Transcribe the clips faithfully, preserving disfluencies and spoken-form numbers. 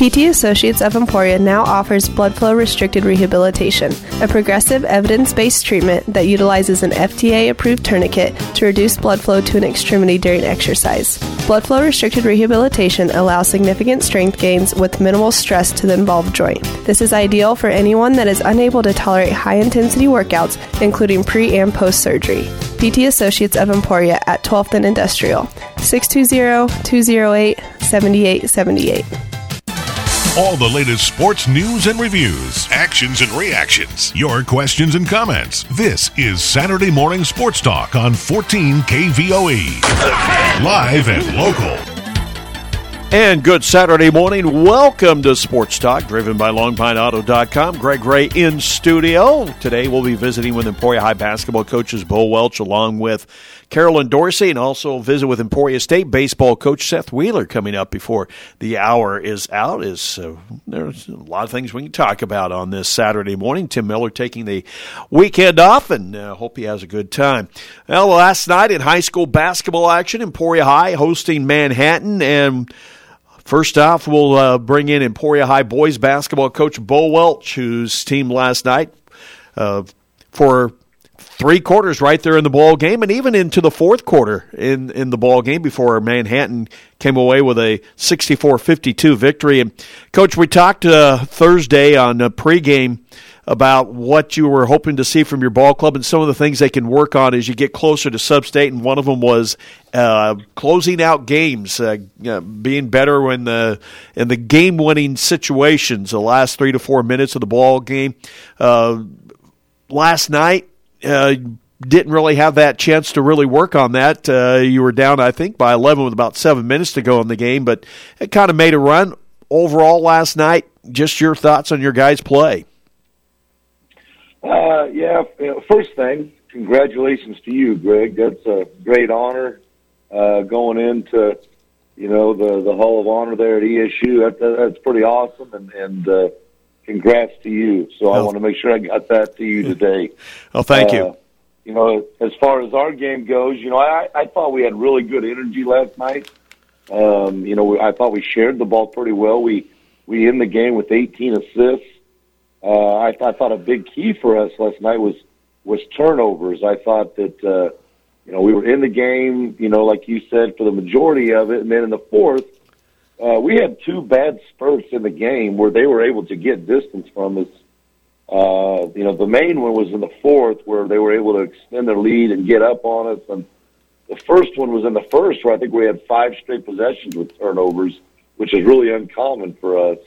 P T Associates of Emporia now offers blood flow restricted rehabilitation, a progressive evidence-based treatment that utilizes an F D A-approved tourniquet to reduce blood flow to an extremity during exercise. Blood flow restricted rehabilitation allows significant strength gains with minimal stress to the involved joint. This is ideal for anyone that is unable to tolerate high-intensity workouts, including pre- and post-surgery. P T Associates of Emporia at twelfth and Industrial, six two zero, two zero eight, seven eight seven eight. All the latest sports news and reviews, actions and reactions, your questions and comments. This is Saturday Morning Sports Talk on fourteen K V O E. Live and local. And good Saturday morning. Welcome to Sports Talk, driven by long pine auto dot com. Greg Ray in studio. Today we'll be visiting with Emporia High basketball coaches Bo Welch along with Carolyn Dorsey, and also visit with Emporia State baseball coach Seth Wheeler coming up before the hour is out. Is uh, There's a lot of things we can talk about on this Saturday morning. Tim Miller taking the weekend off, and uh, hope he has a good time. Well, last night in high school basketball action, Emporia High hosting Manhattan, and first off, we'll uh, bring in Emporia High boys basketball coach Bo Welch, whose team last night uh, for three quarters right there in the ball game, and even into the fourth quarter in, in the ball game before Manhattan came away with a sixty-four fifty-two victory. And Coach, we talked uh, Thursday on a pregame about what you were hoping to see from your ball club and some of the things they can work on as you get closer to Sub-State, and one of them was uh, closing out games, uh, uh, being better when the in the game-winning situations, the last three to four minutes of the ball game. Uh, last night, uh, didn't really have that chance to really work on that. Uh, you were down, I think, by eleven with about seven minutes to go in the game, but it kind of made a run. Overall last night, just your thoughts on your guys' play. Uh, yeah, first thing, congratulations to you, Greg. That's a great honor uh, going into, you know, the, the Hall of Honor there at E S U. That, that, that's pretty awesome, and, and uh, congrats to you. So I oh. want to make sure I got that to you today. Oh, thank uh, you. You know, as far as our game goes, you know, I, I thought we had really good energy last night. Um, you know, I thought we shared the ball pretty well. We, we in the game with eighteen assists. Uh, I, th- I thought a big key for us last night was was turnovers. I thought that, uh, you know, we were in the game, you know, like you said, for the majority of it. And then in the fourth, uh, we had two bad spurts in the game where they were able to get distance from us. Uh, you know, the main one was in the fourth where they were able to extend their lead and get up on us. And the first one was in the first where I think we had five straight possessions with turnovers, which is really uncommon for us.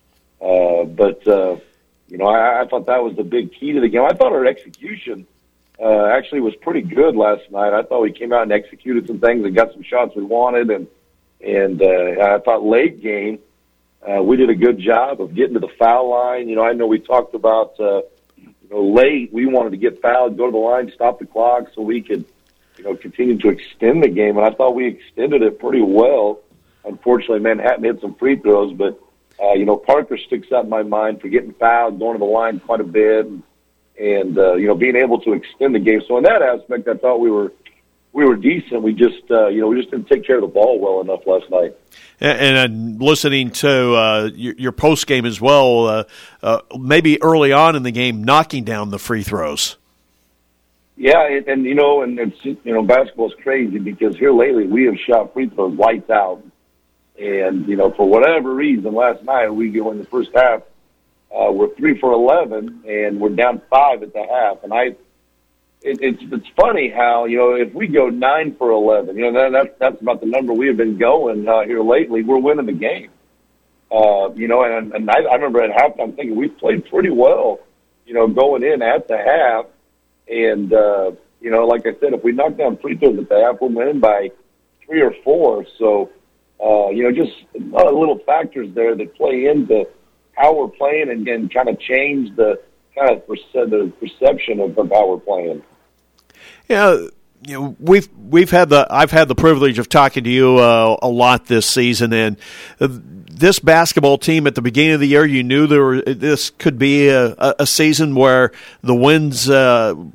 Uh, but, uh, You know, I, I thought that was the big key to the game. I thought our execution uh, actually was pretty good last night. I thought we came out and executed some things and got some shots we wanted. And and uh, I thought late game uh, we did a good job of getting to the foul line. You know, I know we talked about, uh, you know, late we wanted to get fouled, go to the line, stop the clock so we could, you know, continue to extend the game. And I thought we extended it pretty well. Unfortunately, Manhattan hit some free throws, but Uh, you know, Parker sticks out in my mind for getting fouled, going to the line quite a bit, and, and uh, you know, being able to extend the game. So in that aspect, I thought we were we were decent. We just, uh, you know, we just didn't take care of the ball well enough last night. And, and listening to uh, your, your post game as well, uh, uh, maybe early on in the game, knocking down the free throws. Yeah, and, and you know, and it's, you know, basketball's crazy because here lately we have shot free throws lights out. And, you know, for whatever reason, last night we go in the first half, uh, we're three for eleven, and we're down five at the half. And I, it, it's it's funny how, you know, if we go nine for eleven, you know, that, that's that's about the number we have been going uh, here lately. We're winning the game. Uh, you know, and and I, I remember at halftime thinking we played pretty well, you know, going in at the half. And uh, you know, like I said, if we knock down free throws at the half, we're winning by three or four. So. Uh, you know, just a lot of little factors there that play into how we're playing and, and kind of change the kind of perce- the perception of, of how we're playing. Yeah, you know, we've we've had the I've had the privilege of talking to you uh, a lot this season, and uh, this basketball team at the beginning of the year, you knew there were, this could be a, a season where the wins. Uh,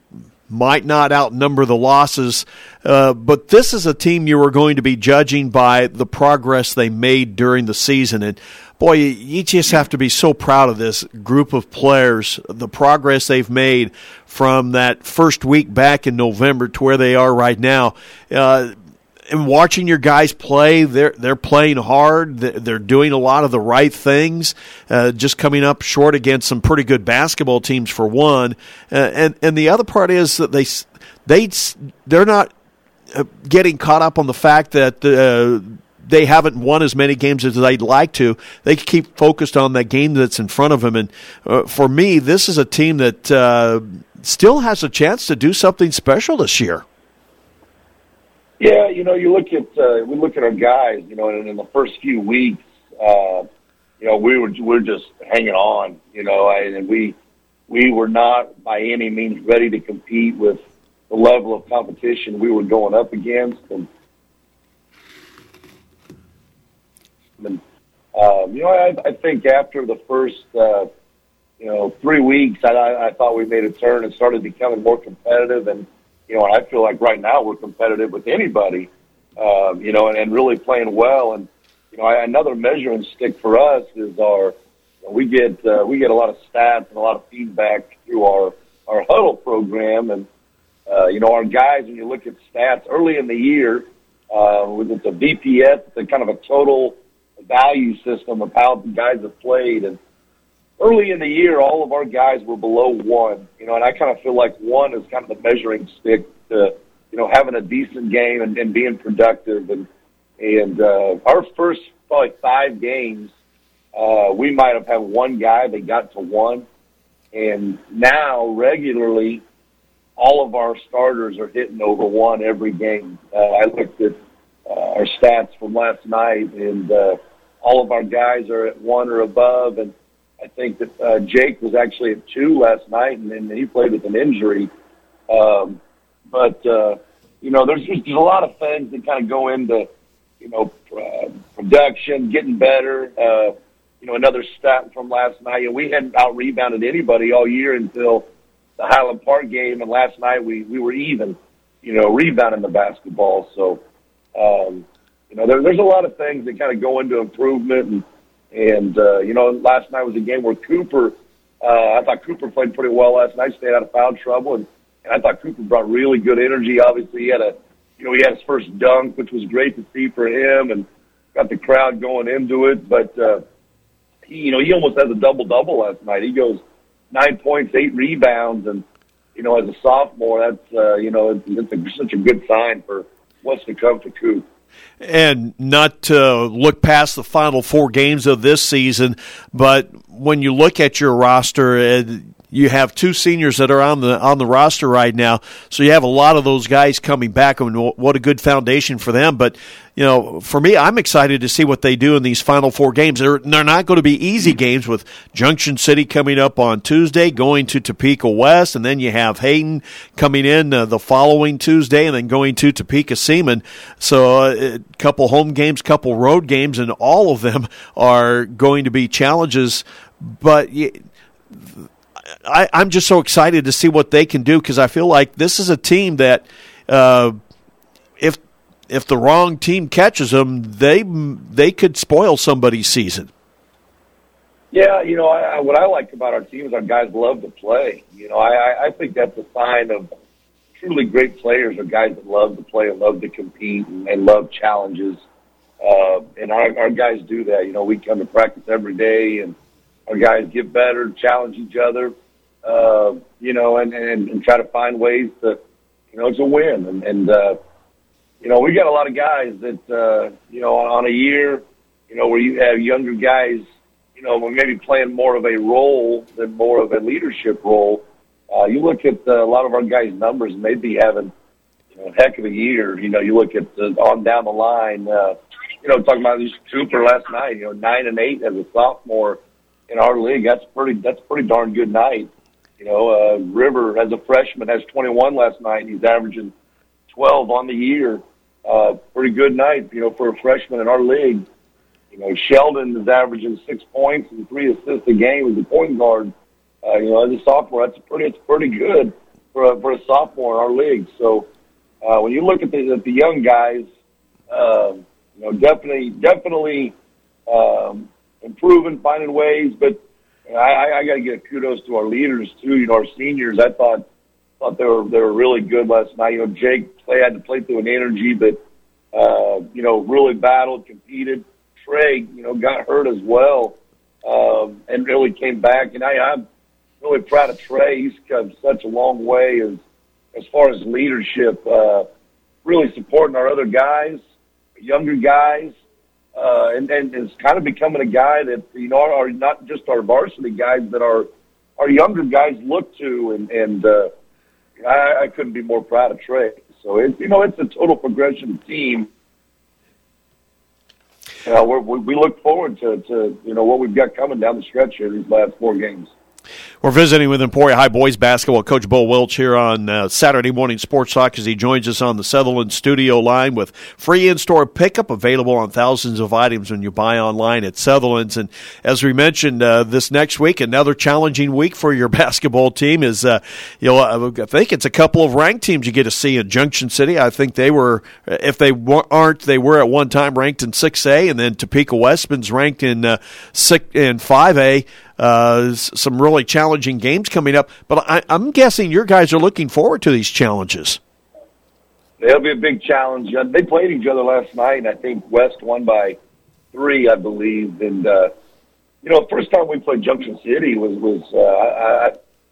might not outnumber the losses, uh, but this is a team you are going to be judging by the progress they made during the season. And, boy, you just have to be so proud of this group of players, the progress they've made from that first week back in November to where they are right now. Uh, and watching your guys play, they're they're playing hard. They're doing a lot of the right things. Uh, just coming up short against some pretty good basketball teams for one, uh, and and the other part is that they they they're not getting caught up on the fact that uh, they haven't won as many games as they'd like to. They keep focused on that game that's in front of them. And uh, for me, this is a team that uh, still has a chance to do something special this year. Yeah, you know, you look at uh, we look at our guys. You know, and in the first few weeks, uh, you know, we were we're just hanging on. You know, and we we were not by any means ready to compete with the level of competition we were going up against. And, and um, you know, I, I think after the first uh, you know three weeks, I, I thought we made a turn and started becoming more competitive. And you know, and I feel like right now we're competitive with anybody, um, you know, and, and really playing well. And, you know, I, another measuring stick for us is our, you know, we get, uh, we get a lot of stats and a lot of feedback through our, our huddle program. And, uh, you know, our guys, when you look at stats early in the year, uh, with it's a V P S, it's a kind of a total value system of how the guys have played. And early in the year, all of our guys were below one, you know, and I kind of feel like one is kind of the measuring stick to, you know, having a decent game and, and being productive. And, and uh, our first probably five games, uh, we might have had one guy that got to one. And now, regularly, all of our starters are hitting over one every game. Uh, I looked at uh, our stats from last night, and uh, all of our guys are at one or above. And I think that uh, Jake was actually at two last night, and then he played with an injury. Um, but, uh, you know, there's just there's a lot of things that kind of go into, you know, uh, production, getting better. Uh, you know, another stat from last night, you know, we hadn't out-rebounded anybody all year until the Highland Park game, and last night we, we were even, you know, rebounding the basketball. So, um, you know, there, there's a lot of things that kind of go into improvement. And, And, uh, you know, last night was a game where Cooper, uh, I thought Cooper played pretty well last night, stayed out of foul trouble, and, and I thought Cooper brought really good energy. Obviously, he had a, you know, he had his first dunk, which was great to see for him, and got the crowd going into it. But, uh, he, you know, he almost has a double-double last night. He goes nine points, eight rebounds, and, you know, as a sophomore, that's, uh, you know, it's, it's a, such a good sign for what's to come for Coop. And not to look past the final four games of this season, but when you look at your roster, uh, you have two seniors that are on the on the roster right now, so you have a lot of those guys coming back. I mean, what a good foundation for them. But, you know, for me, I'm excited to see what they do in these final four games. They're, they're not going to be easy games, with Junction City coming up on Tuesday, going to Topeka West, and then you have Hayden coming in uh, the following Tuesday, and then going to Topeka Seaman. So a uh, couple home games, couple road games, and all of them are going to be challenges. But you, I, I'm just so excited to see what they can do, because I feel like this is a team that uh, if if the wrong team catches them, they they could spoil somebody's season. Yeah, you know, I, I, what I like about our team is our guys love to play. You know, I, I think that's a sign of truly great players are guys that love to play and love to compete and, and love challenges. Uh, and our, our guys do that. You know, we come to practice every day, and our guys get better, challenge each other, uh, you know, and, and, and try to find ways to, you know, to win. And, and uh, you know, we got a lot of guys that, uh, you know, on a year, you know, where you have younger guys, you know, maybe playing more of a role than more of a leadership role. Uh, you look at uh, a lot of our guys' numbers, and they'd be having, you know, a heck of a year. You know, you look at the, on down the line, uh, you know, talking about this Cooper last night, you know, nine and eight as a sophomore in our league. That's pretty, that's a pretty darn good night. You know, uh, River as a freshman has twenty-one last night, and he's averaging twelve on the year. Uh, pretty good night, you know, for a freshman in our league. You know, Sheldon is averaging six points and three assists a game as a point guard. Uh, you know, as a sophomore, that's pretty, it's pretty good for for a, for a sophomore in our league. So uh, when you look at the, at the young guys, uh, you know, definitely, definitely um, improving, finding ways. But I, I, I got to give kudos to our leaders too. You know, our seniors. I thought thought they were they were really good last night. You know, Jake play had to play through an energy, but uh, you know, really battled, competed. Trey, you know, got hurt as well, um, and really came back. And I, I'm really proud of Trey. He's come such a long way as as far as leadership, uh, really supporting our other guys, younger guys, uh, and, and is kind of becoming a guy that, you know, are, are not just our varsity guys, but our our younger guys look to, and, and uh, I, I couldn't be more proud of Trey. So, it, you know, it's a total progression team. Uh, we're, we look forward to, to, you know, what we've got coming down the stretch here these last four games. We're visiting with Emporia High boys basketball coach Bo Welch here on uh, Saturday Morning Sports Talk as he joins us on the Sutherland studio line with free in-store pickup available on thousands of items when you buy online at Sutherland's. And as we mentioned, uh, this next week, another challenging week for your basketball team is, uh, you know, I think it's a couple of ranked teams you get to see in Junction City. I think they were, if they aren't, they were at one time ranked in six A, and then Topeka Westman's ranked in uh, six in five A. Uh, some really challenging games coming up, but I, I'm guessing your guys are looking forward to these challenges. It'll be a big challenge. Uh, they played each other last night, and I think West won by three, I believe. And uh, you know, the first time we played Junction City was was uh, I,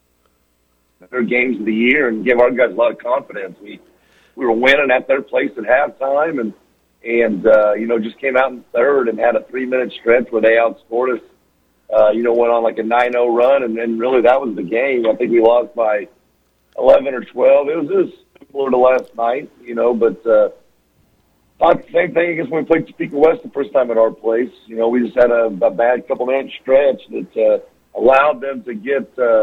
I, their games of the year, and gave our guys a lot of confidence. We we were winning at their place at halftime, and and uh, you know, just came out in third and had a three minute stretch where they outscored us. Uh, you know, went on like a nine oh run, and then really that was the game. I think we lost by eleven or twelve. It was just similar to last night, you know, but uh, not the same thing, I guess, when we played Topeka West the first time at our place. You know, we just had a, a bad couple-minute stretch that uh, allowed them to get uh,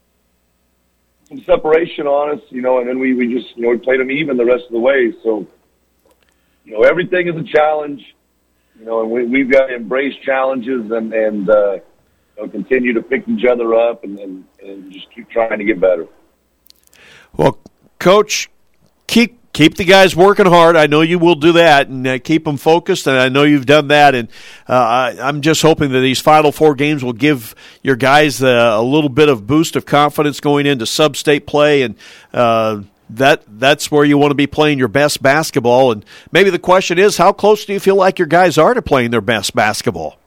some separation on us, you know, and then we, we just, you know, we played them even the rest of the way. So, you know, everything is a challenge, you know, and we, we've got to embrace challenges and, and uh, you know, continue to pick each other up and, and, and just keep trying to get better. Well, Coach, keep keep the guys working hard. I know you will do that, and uh, keep them focused, and I know you've done that. And uh, I, I'm just hoping that these Final Four games will give your guys uh, a little bit of boost of confidence going into sub-state play, and uh, that that's where you want to be playing your best basketball. And maybe the question is, how close do you feel like your guys are to playing their best basketball?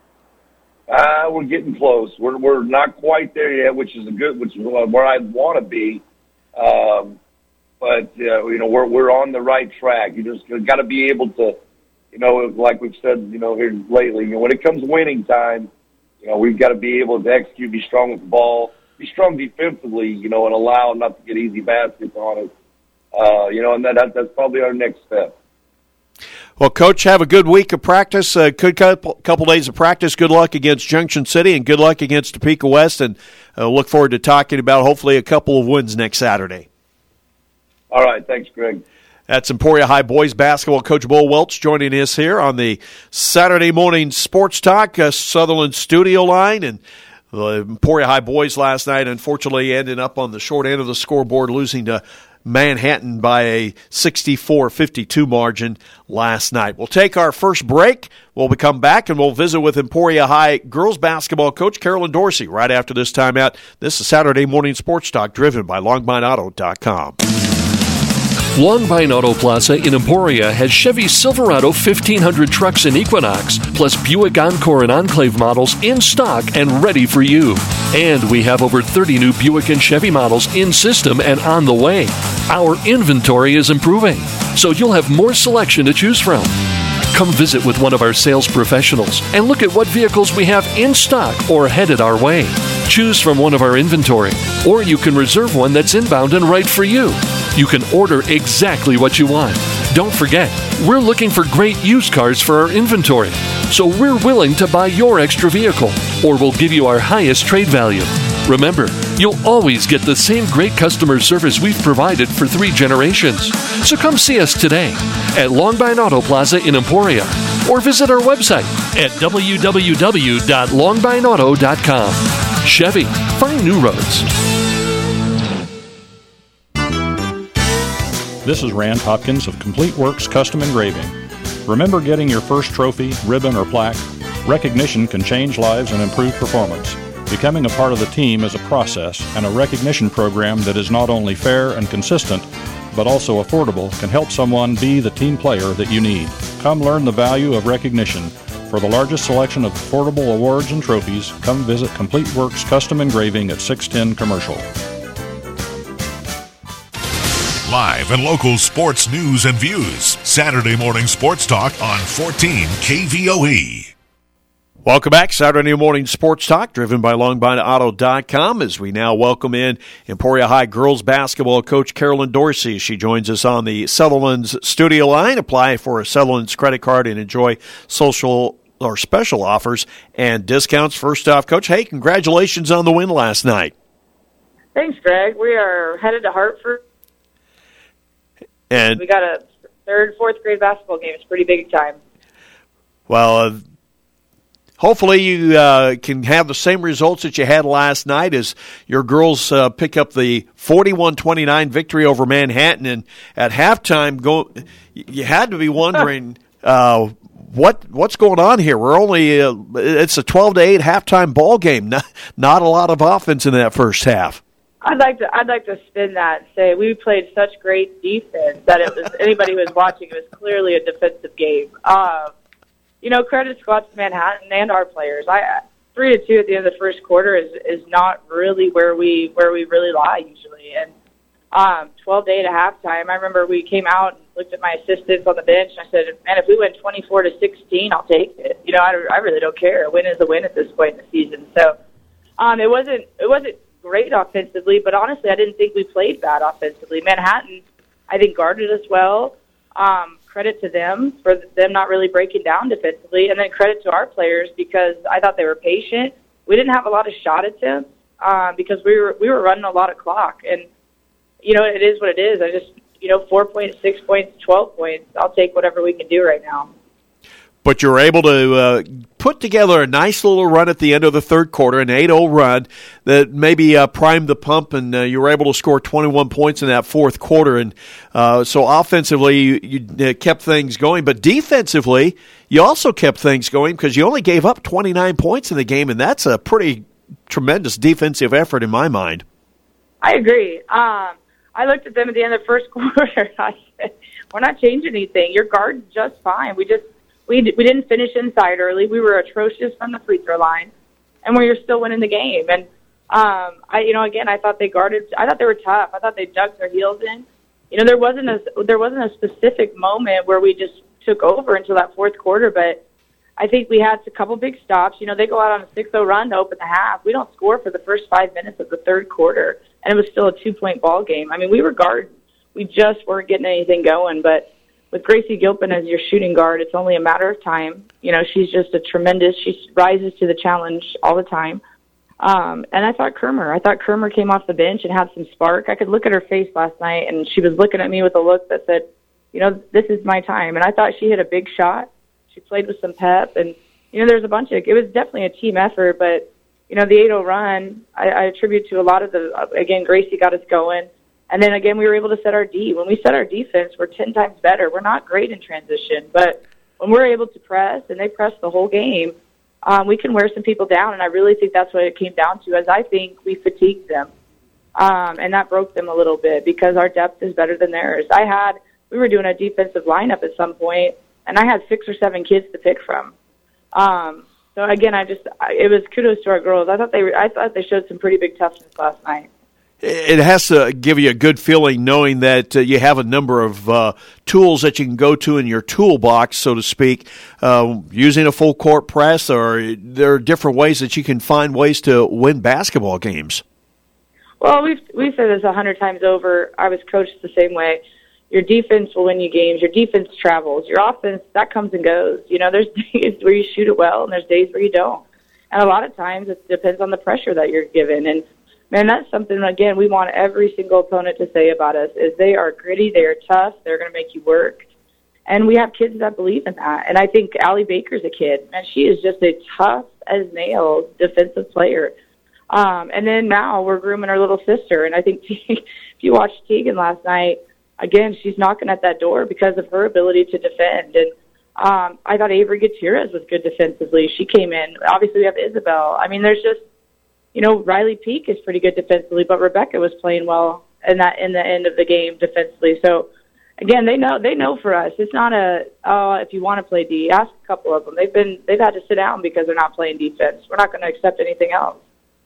Uh, we're getting close. We're we're not quite there yet, which is a good, which is where I want to be. Um, but uh, you know, we're we're on the right track. You just got to be able to, you know, like we've said, you know, here lately, you know, when it comes winning time, you know, we've got to be able to execute, be strong with the ball, be strong defensively, you know, and allow not to get easy baskets on us. Uh, you know, and that, that that's probably our next step. Well, Coach, have a good week of practice, a good couple, couple days of practice. Good luck against Junction City, and good luck against Topeka West, and uh, look forward to talking about hopefully a couple of wins next Saturday. All right. Thanks, Greg. That's Emporia High boys basketball coach Bo Welch joining us here on the Saturday Morning Sports Talk uh, Sutherland studio line. And the Emporia High boys last night unfortunately ended up on the short end of the scoreboard, losing to Manhattan by a sixty-four fifty-two margin last night. We'll take our first break. We'll come back and we'll visit with Emporia High girls basketball coach Carolyn Dorsey right after this timeout. This is Saturday Morning Sports Talk, driven by Longbine Auto dot com. Longbine Auto Plaza in Emporia has Chevy Silverado fifteen hundred trucks and Equinox, plus Buick Encore and Enclave models in stock and ready for you. And we have over thirty new Buick and Chevy models in system and on the way. Our inventory is improving, so you'll have more selection to choose from. Come visit with one of our sales professionals and look at what vehicles we have in stock or headed our way. Choose from one of our inventory, or you can reserve one that's inbound and right for you. You can order exactly what you want. Don't forget, we're looking for great used cars for our inventory, so we're willing to buy your extra vehicle, or we'll give you our highest trade value. Remember, you'll always get the same great customer service we've provided for three generations. So come see us today at Longbine Auto Plaza in Emporia, or visit our website at w w w dot longbine auto dot com. longbine auto dot com. Chevy, find new roads. This is Rand Hopkins of Complete Works Custom Engraving. Remember getting your first trophy, ribbon, or plaque? Recognition can change lives and improve performance. Becoming a part of the team is a process, and a recognition program that is not only fair and consistent, but also affordable can help someone be the team player that you need. Come learn the value of recognition. For the largest selection of affordable awards and trophies, come visit Complete Works Custom Engraving at six ten Commercial. Live and local sports news and views. Saturday morning sports talk on fourteen K V O E. Welcome back. Saturday morning sports talk driven by long bine auto dot com as we now welcome in Emporia High girls basketball coach Carolyn Dorsey. She joins us on the Sutherland's studio line. Apply for a Sutherland's credit card and enjoy social or special offers and discounts. First off, Coach, hey, congratulations on the win last night. Thanks, Greg. We are headed to Hartford. And we got a third, fourth grade basketball game. It's pretty big time. Well, uh, hopefully you uh, can have the same results that you had last night as your girls uh, pick up the forty-one twenty-nine victory over Manhattan. And at halftime, go, you had to be wondering uh, what what's going on here. We're only uh, it's a twelve to eight halftime ball game. Not, not a lot of offense in that first half. I'd like to I'd like to spin that and say we played such great defense that it was anybody who was watching, it was clearly a defensive game. Um, You know, credit go out to Manhattan and our players. I three to two at the end of the first quarter is is not really where we where we really lie usually. And um, twelve to eight at halftime, I remember we came out and looked at my assistants on the bench, and I said, "Man, if we win twenty-four to sixteen, I'll take it. You know, I, I really don't care. A win is a win at this point in the season." So um, it wasn't it wasn't great offensively, but honestly, I didn't think we played bad offensively. Manhattan, I think, guarded us well. Um, credit to them for them not really breaking down defensively, and then credit to our players because I thought they were patient. We didn't have a lot of shot attempts um, because we were we were running a lot of clock, and you know it is what it is. I just you know four points, six points, twelve points. I'll take whatever we can do right now. But you're able to uh, put together a nice little run at the end of the third quarter, an eight oh run that maybe uh, primed the pump, and uh, you were able to score twenty-one points in that fourth quarter. And uh, so offensively, you, you uh, kept things going. But defensively, you also kept things going because you only gave up twenty-nine points in the game, and that's a pretty tremendous defensive effort in my mind. I agree. Um, I looked at them at the end of the first quarter. I said, we're not changing anything. Your guard's just fine. We just We we didn't finish inside early. We were atrocious from the free throw line, and we were still winning the game. And um, I, you know, again, I thought they guarded. I thought they were tough. I thought they dug their heels in. You know, there wasn't a there wasn't a specific moment where we just took over until that fourth quarter. But I think we had a couple big stops. You know, they go out on a six oh run to open the half. We don't score for the first five minutes of the third quarter, and it was still a two point ball game. I mean, we were guarding. We just weren't getting anything going, but. With Gracie Gilpin as your shooting guard, it's only a matter of time. You know, she's just a tremendous, she rises to the challenge all the time. Um, and I thought Kermer, I thought Kermer came off the bench and had some spark. I could look at her face last night, and she was looking at me with a look that said, you know, this is my time. And I thought she hit a big shot. She played with some pep. And, you know, there's a bunch of, it was definitely a team effort, but, you know, the eight oh run, I, I attribute to a lot of the, again, Gracie got us going. And then, again, we were able to set our D. When we set our defense, we're ten times better. We're not great in transition, but when we're able to press, and they press the whole game, um, we can wear some people down, and I really think that's what it came down to, as I think we fatigued them, um, and that broke them a little bit because our depth is better than theirs. I had we were doing a defensive lineup at some point, and I had six or seven kids to pick from. Um, so, again, I just I, it was kudos to our girls. I thought they I thought they showed some pretty big toughness last night. It has to give you a good feeling knowing that uh, you have a number of uh, tools that you can go to in your toolbox, so to speak, uh, using a full court press, or there are different ways that you can find ways to win basketball games. Well, we've we've said this a hundred times over. I was coached the same way. Your defense will win you games. Your defense travels. Your offense, that comes and goes. You know, there's days where you shoot it well, and there's days where you don't. And a lot of times it depends on the pressure that you're given. And man, that's something, again, we want every single opponent to say about us, is they are gritty, they are tough, they're going to make you work. And we have kids that believe in that. And I think Allie Baker's a kid. Man, she is just a tough as nails defensive player. Um, and then now we're grooming our little sister. And I think if you watched Tegan last night, again, she's knocking at that door because of her ability to defend. And um, I thought Avery Gutierrez was good defensively. She came in. Obviously, we have Isabel. I mean, there's just, you know, Riley Peak is pretty good defensively, but Rebecca was playing well in that in the end of the game defensively. So, again, they know they know for us. It's not a, oh, if you want to play D, ask a couple of them. They've been they've had to sit down because they're not playing defense. We're not going to accept anything else.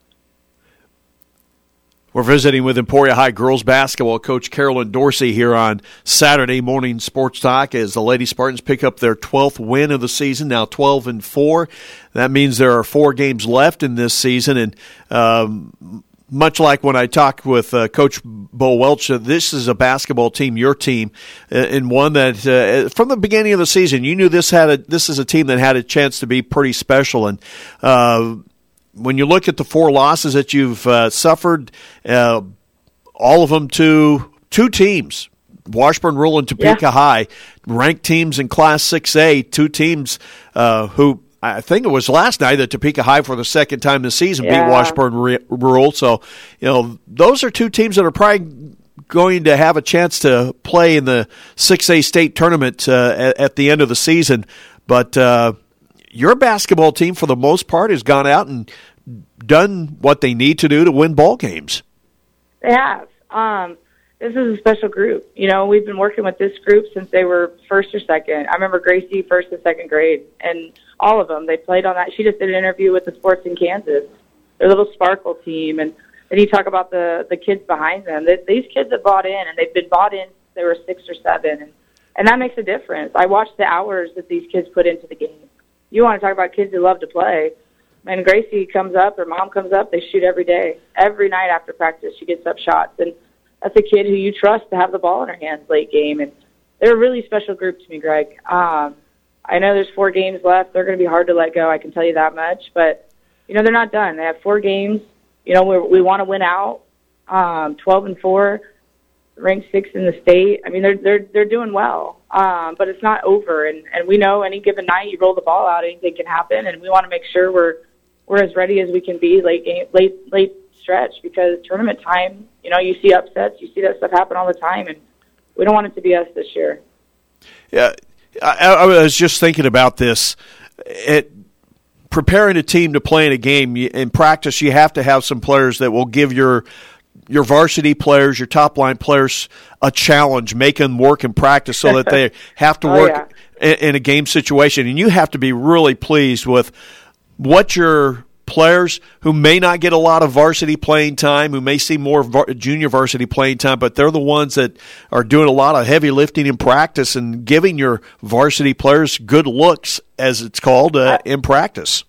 We're visiting with Emporia High girls basketball coach Carolyn Dorsey here on Saturday Morning Sports Talk as the Lady Spartans pick up their twelfth win of the season, now twelve and four. That means there are four games left in this season, and um, much like when I talked with uh, Coach Bo Welch, uh, this is a basketball team, your team, uh, and one that uh, from the beginning of the season you knew this had a this is a team that had a chance to be pretty special. And uh, when you look at the four losses that you've uh, suffered, uh, all of them to two teams, Washburn Rural and Topeka yeah. High, ranked teams in Class six A, two teams uh, who I think it was last night that Topeka High for the second time this season yeah. beat Washburn Rural. So, you know, those are two teams that are probably going to have a chance to play in the six A state tournament uh, at, at the end of the season. But uh, your basketball team, for the most part, has gone out and done what they need to do to win ball games. They have. Um, this is a special group. You know, we've been working with this group since they were first or second. I remember Gracie first and second grade, and all of them, they played on that. She just did an interview with the Sports in Kansas, their little Sparkle team, and then you talk about the, the kids behind them. They, these kids have bought in, and they've been bought in since they were six or seven, and, and that makes a difference. I watch the hours that these kids put into the game. You want to talk about kids who love to play. And Gracie comes up, her mom comes up, they shoot every day. Every night after practice, she gets up shots. And that's a kid who you trust to have the ball in her hands late game. And they're a really special group to me, Greg. Um, I know there's four games left. They're going to be hard to let go, I can tell you that much. But, you know, they're not done. They have four games. You know, we're, we want to win out, um, twelve and four, ranked sixth in the state. I mean, they're they're they're doing well. Um, but it's not over, and, and we know any given night you roll the ball out, anything can happen, and we want to make sure we're we're as ready as we can be late game, late late stretch, because tournament time, you know, you see upsets, you see that stuff happen all the time, and we don't want it to be us this year. Yeah, I, I was just thinking about this. It, preparing a team to play in a game, in practice, you have to have some players that will give your your varsity players, your top-line players, a challenge, make them work in practice so that they have to work oh, yeah. in, in a game situation. And you have to be really pleased with what your players who may not get a lot of varsity playing time, who may see more var- junior varsity playing time, but they're the ones that are doing a lot of heavy lifting in practice and giving your varsity players good looks, as it's called, uh, in practice.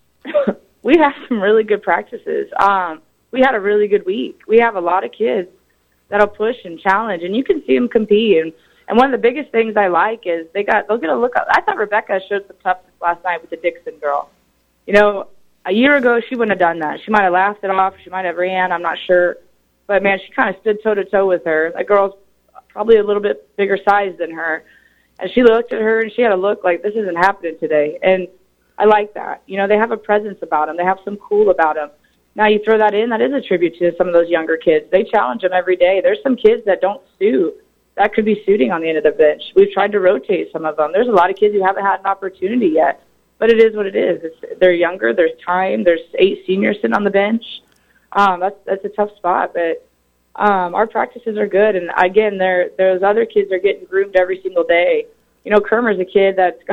We have some really good practices. Um We had a really good week. We have a lot of kids that'll push and challenge, and you can see them compete. And, and one of the biggest things I like is they got they'll get a look up. I thought Rebecca showed some toughness last night with the Dixon girl. You know, a year ago she wouldn't have done that. She might have laughed it off. She might have ran. I'm not sure, but man, she kind of stood toe to toe with her. That girl's probably a little bit bigger size than her, and she looked at her and she had a look like this isn't happening today. And I like that. You know, they have a presence about them. They have some cool about them. Now you throw that in, that is a tribute to some of those younger kids. They challenge them every day. There's some kids that don't suit. That could be suiting on the end of the bench. We've tried to rotate some of them. There's a lot of kids who haven't had an opportunity yet, but it is what it is. It's, they're younger. There's time. There's eight seniors sitting on the bench. Um, that's that's a tough spot, but um, our practices are good. And again, there those other kids are getting groomed every single day. You know, Kermer's a kid that's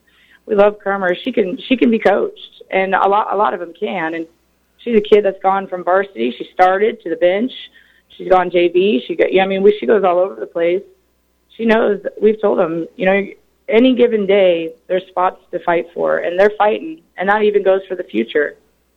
we love Kermer. She can she can be coached, and a lot a lot of them can. And she's a kid that's gone from varsity. She started to the bench. She's gone J V. She got, yeah, I mean, we, she goes all over the place. She knows. We've told them, you know, any given day there's spots to fight for, and they're fighting, and that even goes for the future.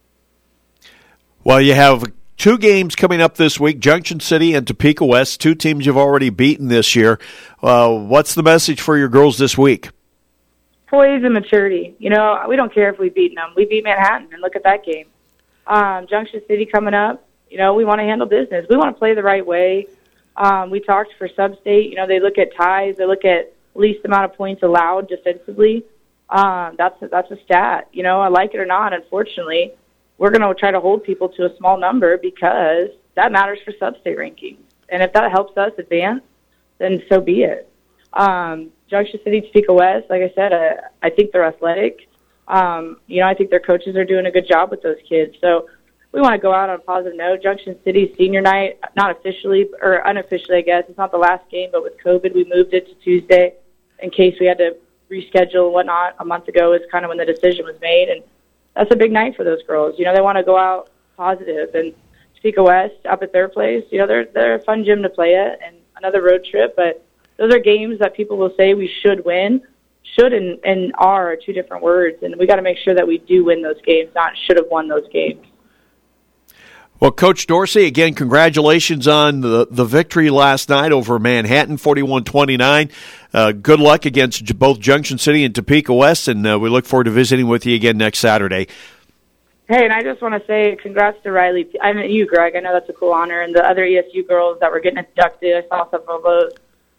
Well, you have two games coming up this week: Junction City and Topeka West. Two teams you've already beaten this year. Uh, what's the message for your girls this week? Poise and maturity. You know, we don't care if we've beaten them. We beat Manhattan, and look at that game. Um, Junction City coming up, you know, we want to handle business. We want to play the right way. Um, we talked for sub-state. You know, they look at ties. They look at least amount of points allowed defensively. Um, that's, that's a stat. You know, I like it or not, unfortunately, we're going to try to hold people to a small number because that matters for sub-state rankings. And if that helps us advance, then so be it. Um, Junction City, Topeka West, like I said, uh, I think they're athletic. Um, you know, I think their coaches are doing a good job with those kids. So we want to go out on a positive note. Junction City senior night, not officially, or unofficially, I guess. It's not the last game, but with COVID, we moved it to Tuesday in case we had to reschedule and whatnot. A month ago is kind of when the decision was made, and that's a big night for those girls. You know, they want to go out positive. And Topeka West, up at their place, you know, they're, they're a fun gym to play at, and another road trip, but those are games that people will say we should win. Should and, and are are two different words, and we got to make sure that we do win those games, not should have won those games. Well, Coach Dorsey, again, congratulations on the, the victory last night over Manhattan, forty-one twenty-nine. Uh, good luck against both Junction City and Topeka West, and uh, we look forward to visiting with you again next Saturday. Hey, and I just want to say congrats to Riley. I mean, you, Greg. I know that's a cool honor, and the other E S U girls that were getting inducted. I saw several of those.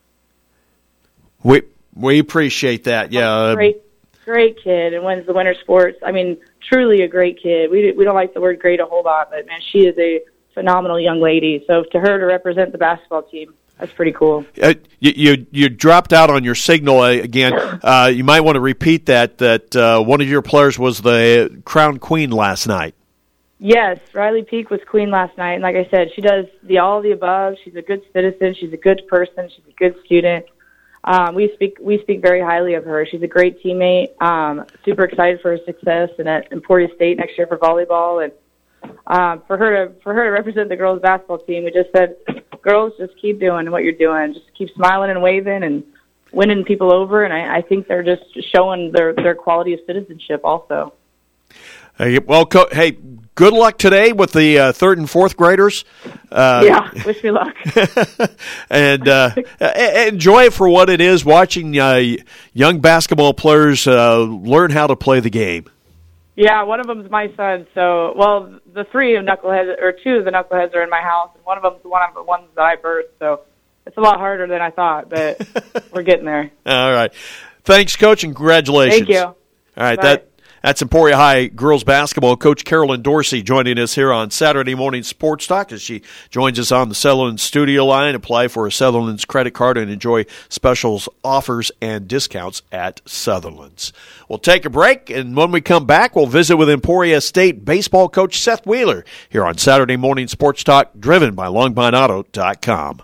We we appreciate that. Yeah, great, great kid, and wins the winter sports. I mean, truly a great kid. We we don't like the word "great" a whole lot, but man, she is a phenomenal young lady. So to her to represent the basketball team, that's pretty cool. Uh, you, you you dropped out on your signal uh, again. Uh, you might want to repeat that. That uh, one of your players was the crown queen last night. Yes, Riley Peak was queen last night, and like I said, she does the all of the above. She's a good citizen. She's a good person. She's a good student. Um, we speak we speak very highly of her. She's a great teammate. Um, super excited for her success and at Emporia State next year for volleyball, and um, for her to for her to represent the girls basketball team. We just said, girls, just keep doing what you're doing. Just keep smiling and waving and winning people over. And I, I think they're just showing their their quality of citizenship also. Hey, well, co- hey, good luck today with the uh, third and fourth graders. Uh, yeah, wish me luck. and uh, enjoy it for what it is, watching uh, young basketball players uh, learn how to play the game. Yeah, one of them's my son. So, well, the three of knuckleheads, or two of the knuckleheads are in my house, and one of them's one of the ones that I birthed. So it's a lot harder than I thought, but we're getting there. All right. Thanks, Coach, and congratulations. Thank you. All right, Bye. that That's Emporia High girls basketball coach Carolyn Dorsey joining us here on Saturday Morning Sports Talk as she joins us on the Sutherland studio line. Apply for a Sutherland's credit card and enjoy specials, offers, and discounts at Sutherland's. We'll take a break, and when we come back, we'll visit with Emporia State baseball coach Seth Wheeler here on Saturday Morning Sports Talk, driven by long pine auto dot com.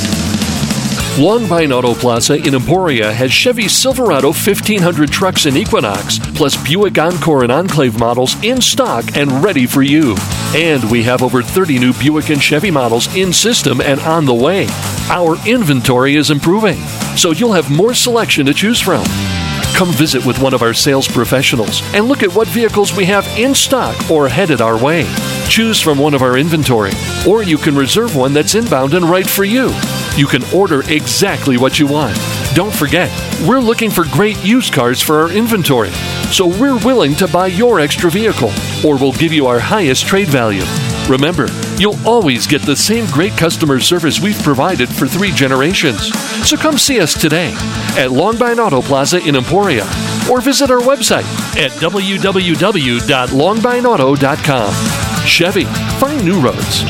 Long Pine Auto Plaza in Emporia has Chevy Silverado fifteen hundred trucks and Equinox, plus Buick Encore and Enclave models in stock and ready for you. And we have over thirty new Buick and Chevy models in system and on the way. Our inventory is improving, so you'll have more selection to choose from. Come visit with one of our sales professionals and look at what vehicles we have in stock or headed our way. Choose from one of our inventory, or you can reserve one that's inbound and right for you. You can order exactly what you want. Don't forget, we're looking for great used cars for our inventory, so we're willing to buy your extra vehicle, or we'll give you our highest trade value. Remember, you'll always get the same great customer service we've provided for three generations. So come see us today at Long Pine Auto Plaza in Emporia, or visit our website at w w w dot long pine auto dot com. Chevy, find new roads.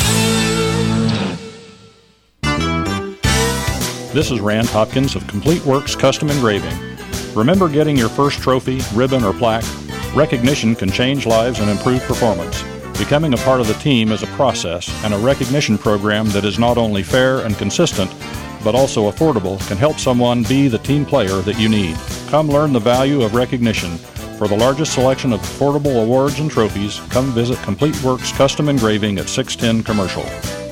This is Rand Hopkins of Complete Works Custom Engraving. Remember getting your first trophy, ribbon, or plaque? Recognition can change lives and improve performance. Becoming a part of the team is a process, and a recognition program that is not only fair and consistent, but also affordable can help someone be the team player that you need. Come learn the value of recognition. For the largest selection of affordable awards and trophies, come visit Complete Works Custom Engraving at six ten Commercial.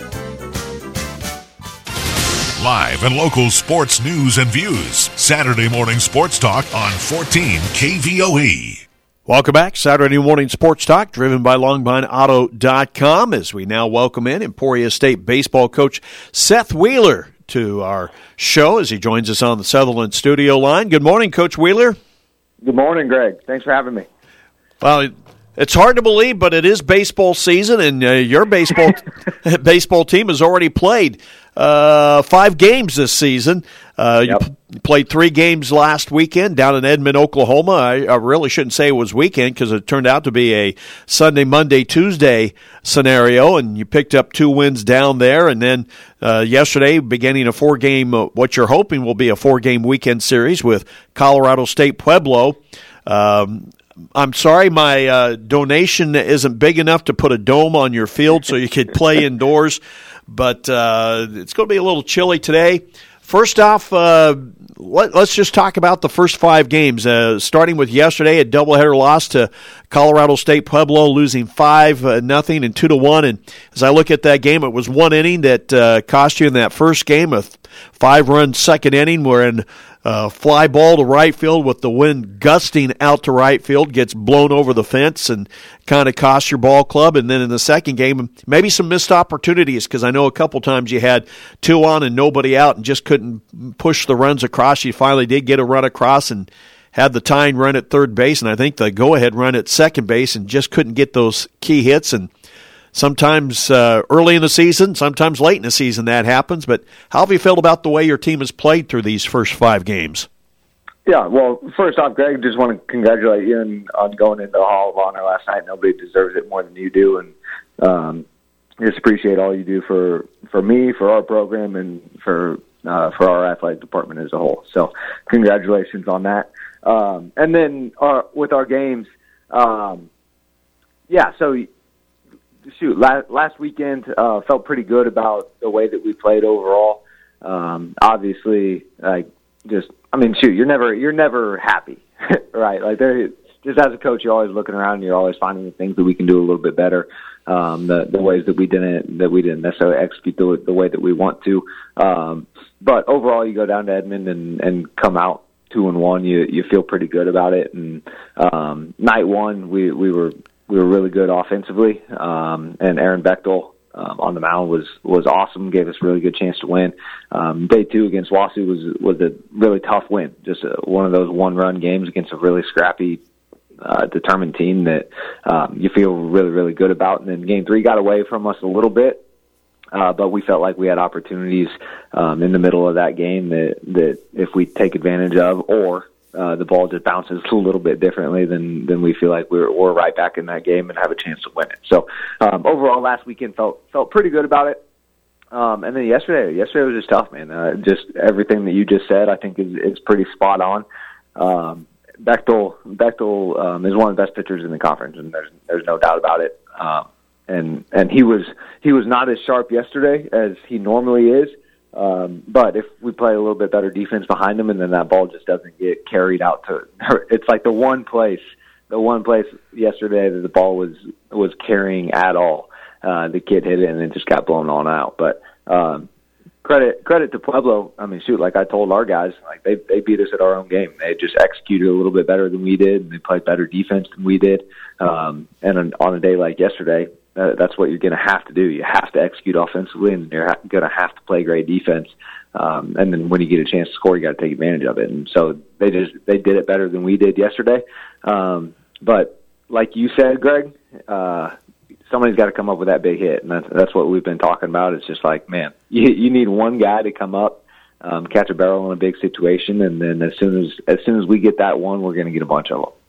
Live and local sports news and views. Saturday Morning Sports Talk on fourteen K V O E. Welcome back. Saturday Morning Sports Talk, driven by long pine auto dot com, as we now welcome in Emporia State baseball coach Seth Wheeler to our show as he joins us on the Sutherland studio line. Good morning, Coach Wheeler. Good morning, Greg. Thanks for having me. Well, it's hard to believe, but it is baseball season, and uh, your baseball baseball team has already played. uh, five games this season. Uh, yep. You p- played three games last weekend down in Edmond, Oklahoma. I, I really shouldn't say it was weekend because it turned out to be a Sunday, Monday, Tuesday scenario, and you picked up two wins down there. And then uh, yesterday, beginning a four-game, uh, what you're hoping will be a four-game weekend series with Colorado State Pueblo. Um, I'm sorry, my uh, donation isn't big enough to put a dome on your field so you could play indoors, but uh, it's going to be a little chilly today. First off, uh, let, let's just talk about the first five games, uh, starting with yesterday, a doubleheader loss to Colorado State Pueblo, losing five uh, nothing and two to one. And as I look at that game, it was one inning that uh, cost you in that first game, a five-run second inning wherein Uh, fly ball to right field with the wind gusting out to right field, gets blown over the fence and kind of costs your ball club. And then in the second game, maybe some missed opportunities because I know a couple times you had two on and nobody out and just couldn't push the runs across. You finally did get a run across and had the tying run at third base, and I think the go-ahead run at second base, and just couldn't get those key hits. And sometimes uh, early in the season, sometimes late in the season that happens. But how have you felt about the way your team has played through these first five games? Yeah, well, first off, Greg, just want to congratulate you on, on going into the Hall of Honor last night. Nobody deserves it more than you do, and um, just appreciate all you do for, for me, for our program, and for uh, for our athletic department as a whole. So congratulations on that. Um, and then uh, with our games, um, yeah, so – Shoot, last, last weekend uh, felt pretty good about the way that we played overall. Um, obviously, like just, I mean, shoot, you're never you're never happy, right? Like there, just as a coach, you're always looking around, and you're always finding the things that we can do a little bit better. Um, the the ways that we didn't that we didn't necessarily execute the, the way that we want to. Um, but overall, you go down to Edmond and, and come out two and one. You you feel pretty good about it. And um, night one, we we were. We were really good offensively, um, and Aaron Bechtel um, on the mound was was awesome. Gave us a really good chance to win. Um, day two against Wasu was was a really tough win. Just a, one of those one run games against a really scrappy, uh, determined team that um, you feel really really good about. And then game three got away from us a little bit, uh, but we felt like we had opportunities um, in the middle of that game that that if we take advantage of, or Uh, the ball just bounces a little bit differently, than than we feel like we're we're right back in that game and have a chance to win it. So um, overall, last weekend felt felt pretty good about it. Um, and then yesterday, yesterday was just tough, man. Uh, just everything that you just said, I think is is pretty spot on. Um, Bechtel Bechtel um, is one of the best pitchers in the conference, and there's there's no doubt about it. Um, and and he was he was not as sharp yesterday as he normally is. Um, but if we play a little bit better defense behind him, and then that ball just doesn't get carried out to, it's like the one place, the one place yesterday that the ball was, was carrying at all. Uh, the kid hit it and it just got blown on out. But, um, credit, credit to Pueblo. I mean, shoot, like I told our guys, like they, they beat us at our own game. They just executed a little bit better than we did, and they played better defense than we did. Um, and on, on a day like yesterday, Uh, that's what you're going to have to do. You have to execute offensively, and you're ha- going to have to play great defense. Um, and then when you get a chance to score, you got to take advantage of it. And so they just they did it better than we did yesterday. Um, but like you said, Greg, uh, somebody's got to come up with that big hit, and that's, that's what we've been talking about. It's just like, man, you, you need one guy to come up, um, catch a barrel in a big situation, and then as soon as as soon as we get that one, we're going to get a bunch of them.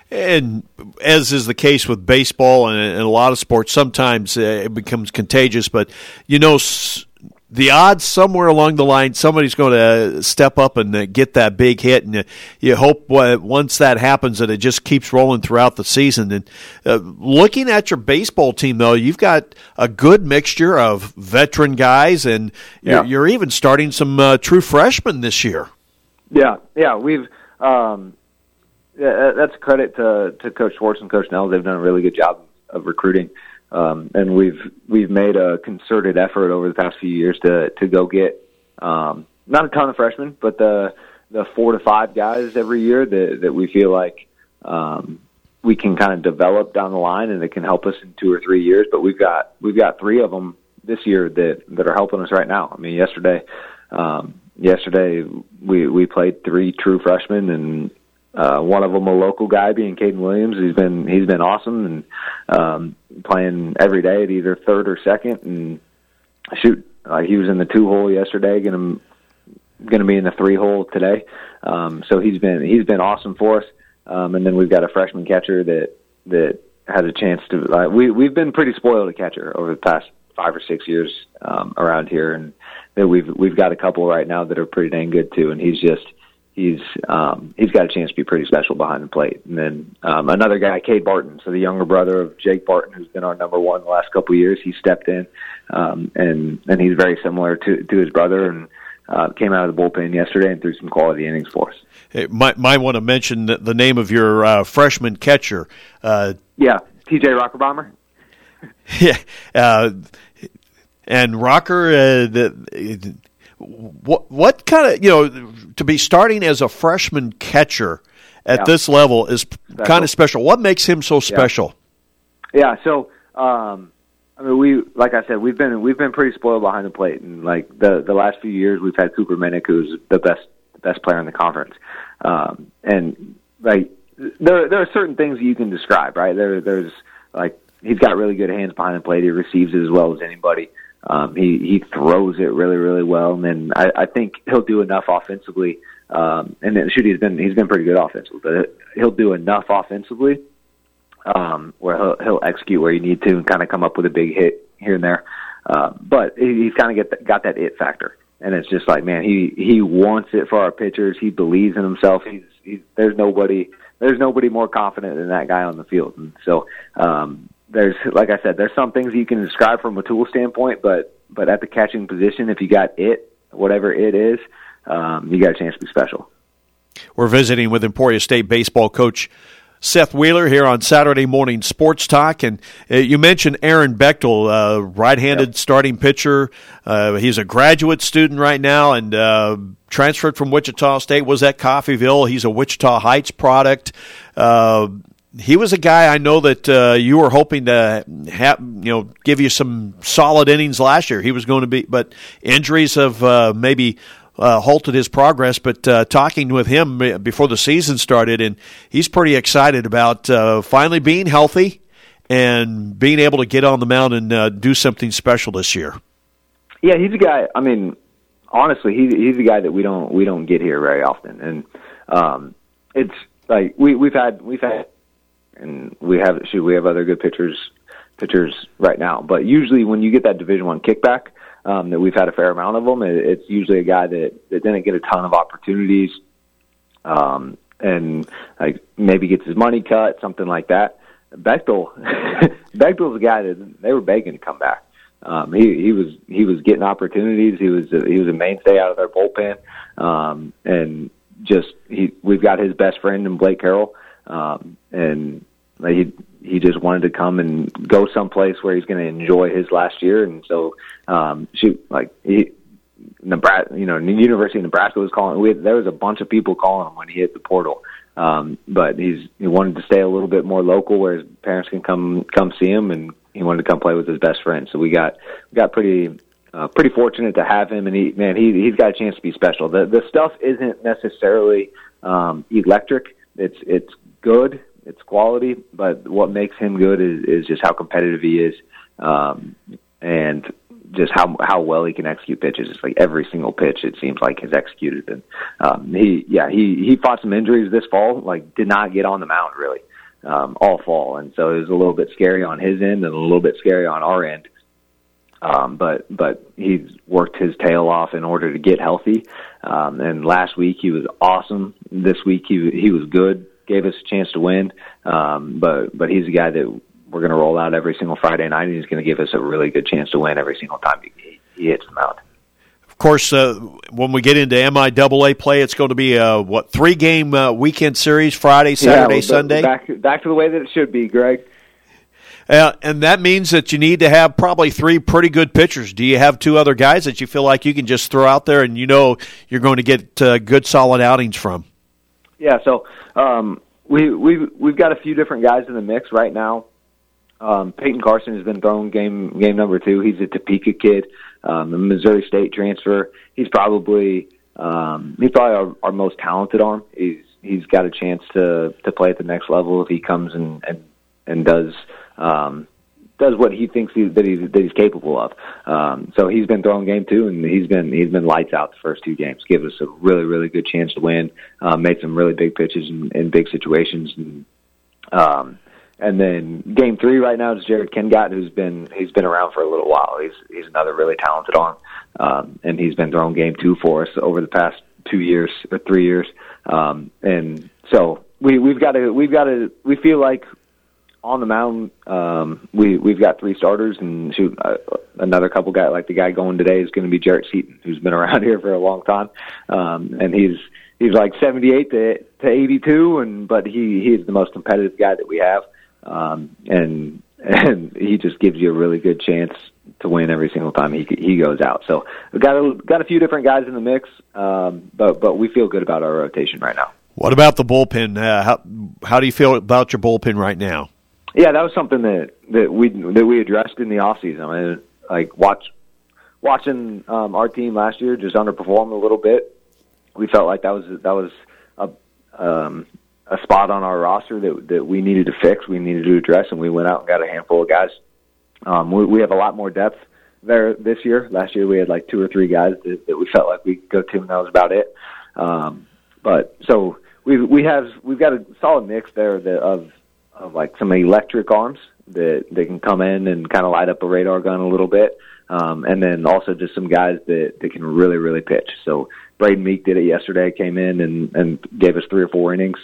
And as is the case with baseball and, and a lot of sports, sometimes uh, it becomes contagious. But, you know, s- the odds somewhere along the line, somebody's going to step up and uh, get that big hit. And uh, you hope uh, once that happens that it just keeps rolling throughout the season. And uh, looking at your baseball team, though, you've got a good mixture of veteran guys, and yeah. you're, you're even starting some uh, true freshmen this year. Yeah, yeah, we've um, – Yeah, that's a credit to, to Coach Schwartz and Coach Nels. They've done a really good job of recruiting, um, and we've we've made a concerted effort over the past few years to to go get um, not a ton of freshmen, but the the four to five guys every year that that we feel like um, we can kind of develop down the line, and it can help us in two or three years. But we've got we've got three of them this year that that are helping us right now. I mean, yesterday um, yesterday we we played three true freshmen, and Uh, one of them a local guy, being Caden Williams. He's been he's been awesome, and um, playing every day at either third or second. And shoot, Uh, he was in the two hole yesterday, going to going to be in the three hole today. Um, so he's been he's been awesome for us. Um, and then we've got a freshman catcher that that has a chance to. Uh, we we've been pretty spoiled at catcher over the past five or six years um, around here, and we've we've got a couple right now that are pretty dang good too. And he's just he's um, he's got a chance to be pretty special behind the plate. And then um, another guy, Cade Barton, so the younger brother of Jake Barton, who's been our number one the last couple of years. He stepped in, um, and and he's very similar to to his brother, and uh, came out of the bullpen yesterday and threw some quality innings for us. Hey, might might want to mention the, the name of your uh, freshman catcher. Uh, yeah, T J Rockerbomber. Yeah, uh, and Rocker. Uh, the, what what kind of you know to be starting as a freshman catcher at yeah. this level is special. kind of special. What makes him so special? Yeah, yeah so um, I mean, we like I said, we've been we've been pretty spoiled behind the plate, and like the the last few years, we've had Cooper Minnick, who's the best the best player in the conference, um, and like there there are certain things you can describe, right? There there's like he's got really good hands behind the plate. He receives it as well as anybody. Um, he he throws it really really well, and then I, I think he'll do enough offensively. Um, and then shoot, he's been he's been pretty good offensively, but he'll do enough offensively um, where he'll he'll execute where you need to and kind of come up with a big hit here and there. Uh, but he's kind of get got that it factor, and it's just like, man, he he wants it for our pitchers. He believes in himself. He's he's there's nobody there's nobody more confident than that guy on the field, and so. Um, There's, like I said, there's some things you can describe from a tool standpoint, but but at the catching position, if you got it, whatever it is, um, you got a chance to be special. We're visiting with Emporia State baseball coach Seth Wheeler here on Saturday Morning Sports Talk, and uh, you mentioned Aaron Bechtel, uh, right-handed yep. starting pitcher. Uh, he's a graduate student right now, and uh, transferred from Wichita State. Was at Coffeyville. He's a Wichita Heights product. Uh, He was a guy I know that uh, you were hoping to have, you know, give you some solid innings last year. He was going to be, but injuries have uh, maybe uh, halted his progress. But uh, talking with him before the season started, and he's pretty excited about uh, finally being healthy and being able to get on the mound and uh, do something special this year. Yeah, he's a guy. I mean, honestly, he's he's a guy that we don't we don't get here very often, and um, it's like we we've had we've had. And we have shoot, we have other good pitchers pitchers right now. But usually when you get that Division One kickback, um, that we've had a fair amount of them, it, it's usually a guy that, that didn't get a ton of opportunities, um, and like maybe gets his money cut, something like that. Bechtel, Bechtel's a guy that they were begging to come back. Um, he he was he was getting opportunities. He was a, he was a mainstay out of their bullpen, um, and just he we've got his best friend in Blake Carroll. Um, and he he just wanted to come and go someplace where he's going to enjoy his last year, and so um, shoot, like he, Nebraska, you know, the University of Nebraska was calling. We had, there was a bunch of people calling him when he hit the portal, um, but he's he wanted to stay a little bit more local where his parents can come come see him, and he wanted to come play with his best friend. So we got we got pretty. Uh, pretty fortunate to have him, and he man, he he's got a chance to be special. The the stuff isn't necessarily um, electric. It's it's good, it's quality, but what makes him good is, is just how competitive he is, um, and just how how well he can execute pitches. It's like every single pitch, it seems like, is executed. And um, he, yeah, he he fought some injuries this fall, like did not get on the mound really um, all fall, and so it was a little bit scary on his end and a little bit scary on our end. Um, but but he's worked his tail off in order to get healthy. Um, and last week he was awesome. This week he he was good. Gave us a chance to win, um, but but he's a guy that we're going to roll out every single Friday night, and he's going to give us a really good chance to win every single time he, he hits the mound. Of course, uh, when we get into M I double A play, it's going to be a what three game uh, weekend series: Friday, Saturday, yeah, Sunday. Back back to the way that it should be, Greg. Uh, and that means that you need to have probably three pretty good pitchers. Do you have two other guys that you feel like you can just throw out there and you know you're going to get uh, good, solid outings from? Yeah, so um, we we've we've got a few different guys in the mix right now. Um, Peyton Carson has been thrown game game number two. He's a Topeka kid, um, a Missouri State transfer. He's probably um, he's probably our, our most talented arm. He's he's got a chance to to play at the next level if he comes and and, and does um, does what he thinks he, that he's that he's capable of. Um, so he's been throwing game two, and he's been he's been lights out the first two games. Give us a really really good chance to win. Uh, made some really big pitches in, in big situations, and um, and then game three right now is Jared Kengott, who's been he's been around for a little while. He's he's another really talented arm, um, and he's been throwing game two for us over the past two years or three years, um, and so we we've got to we've got to we feel like. On the mound, um, we we've got three starters, and shoot, uh, another couple guys like the guy going today is going to be Jarrett Seaton, who's been around here for a long time, um, and he's he's like seventy-eight to to eighty-two, and but he he's the most competitive guy that we have, um, and and he just gives you a really good chance to win every single time he he goes out. So we've got a, got a few different guys in the mix, um, but but we feel good about our rotation right now. What about the bullpen? Uh, how how do you feel about your bullpen right now? Yeah, that was something that, that we that we addressed in the offseason. I mean, like watch watching um, our team last year just underperform a little bit. We felt like that was that was a um, a spot on our roster that that we needed to fix, we needed to address, and we went out and got a handful of guys. Um, we, we have a lot more depth there this year. Last year we had like two or three guys that, that we felt like we could go to, and that was about it. Um, but so we we have we've got a solid mix there that, of. of like some electric arms that they can come in and kind of light up a radar gun a little bit. Um, and then also just some guys that, that can really, really pitch. So Braden Meek did it yesterday, came in and, and gave us three or four innings.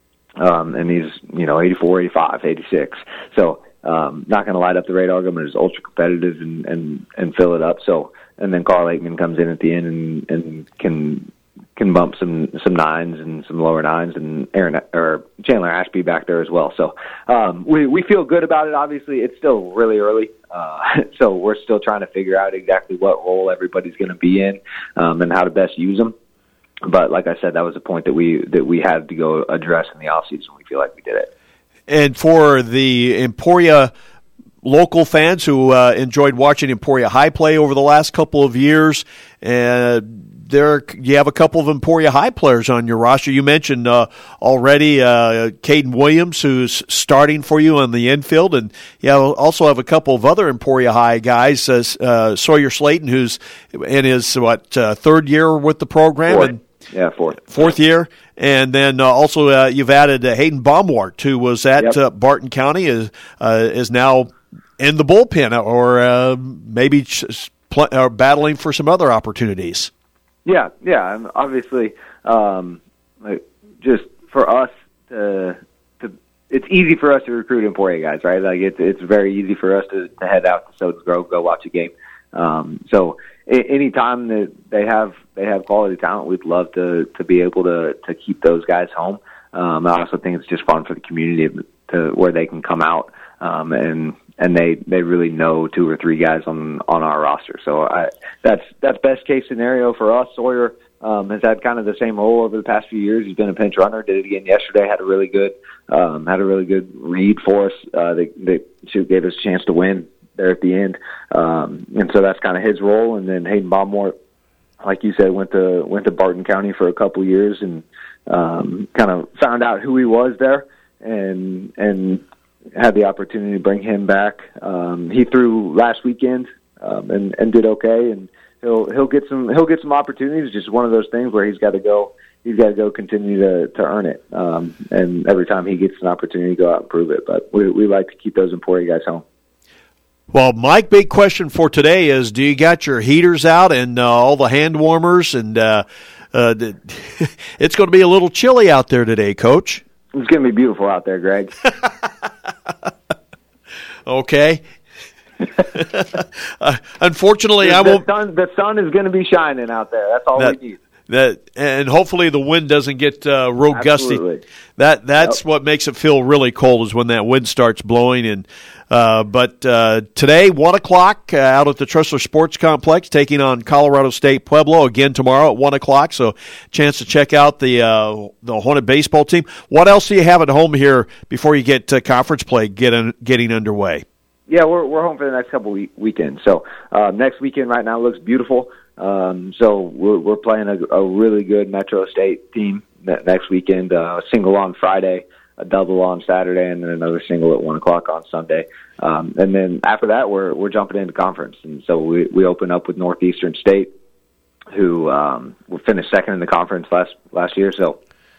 Um, and he's, you know, eighty-four, eighty-five, eighty-six. So, um, not going to light up the radar gun, but is ultra competitive and, and, and fill it up. So, and then Carl Aikman comes in at the end and, and can, can bump some some nines and some lower nines, and Aaron or Chandler Ashby back there as well. So um, we we feel good about it. Obviously, it's still really early, uh, so we're still trying to figure out exactly what role everybody's going to be in um, and how to best use them. But like I said, that was a point that we that we had to go address in the offseason. We feel like we did it. And for the Emporia local fans who uh, enjoyed watching Emporia High play over the last couple of years, and uh, There, you have a couple of Emporia High players on your roster. You mentioned uh, already uh, Caden Williams, who's starting for you on the infield, and you also have a couple of other Emporia High guys, uh, uh, Sawyer Slayton, who's in his what uh, third year with the program, fourth. and yeah, fourth, fourth year, and then uh, also uh, you've added uh, Hayden Baumwart, who was at yep. uh, Barton County, is uh, is now in the bullpen, or uh, maybe pl- uh, battling for some other opportunities. Yeah, yeah, and obviously, um, like just for us to, to, it's easy for us to recruit Emporia guys, right? Like it's it's very easy for us to, to head out to Soden's Grove, go watch a game. Um, so a- any time that they have they have quality talent, we'd love to to be able to to keep those guys home. Um, I also think it's just fun for the community to where they can come out um, and. And they, they really know two or three guys on on our roster. So I, that's that's best case scenario for us. Sawyer um, has had kind of the same role over the past few years. He's been a pinch runner. Did it again yesterday. Had a really good um, had a really good read for us. Uh, that that shoot gave us a chance to win there at the end. Um, and so that's kind of his role. And then Hayden Baumwart, like you said, went to went to Barton County for a couple years and um, kind of found out who he was there and and. had the opportunity to bring him back. Um, he threw last weekend um, and, and did okay, and he'll he'll get some he'll get some opportunities. It's just one of those things where he's got to go he's got to go continue to, to earn it. Um, and every time he gets an opportunity, go out and prove it. But we we like to keep those Emporia guys home. Well, Mike, big question for today is: do you got your heaters out and uh, all the hand warmers? And uh, uh, it's going to be a little chilly out there today, Coach. It's going to be beautiful out there, Greg. Okay. uh, unfortunately, the, I won't. The sun, the sun is going to be shining out there. That's all that, we need. That and hopefully the wind doesn't get uh, real Absolutely. gusty. That that's yep. what makes it feel really cold is when that wind starts blowing. And uh, but uh, today, one o'clock uh, out at the Tressler Sports Complex, taking on Colorado State Pueblo again tomorrow at one o'clock. So, chance to check out the uh, the Hornet baseball team. What else do you have at home here before you get uh, conference play get un- getting underway? Yeah, we're we're home for the next couple week- weekends. So uh, next weekend right now looks beautiful. Um, so we're, we're playing a, a really good Metro State team next weekend. Uh, single on Friday a double on Saturday and then another single at one o'clock on Sunday. Um, and then after that, we're we're jumping into conference, and so we we open up with Northeastern State, who um, finished second in the conference last last year. So